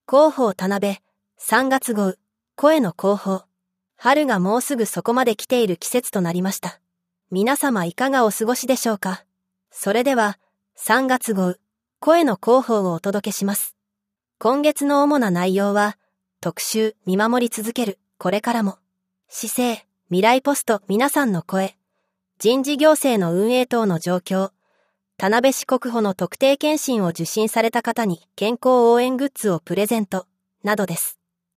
広報田辺、3月号、声の広報。春がもうすぐそこまで来ている季節となりました。皆様いかがお過ごしでしょうか。それでは、3月号、声の広報をお届けします。今月の主な内容は、特集、見守り続ける、これからも。姿勢、未来ポスト、皆さんの声。人事行政の運営等の状況。田辺市国保の特定健診を受診された方に健康応援グッズをプレゼント、などです。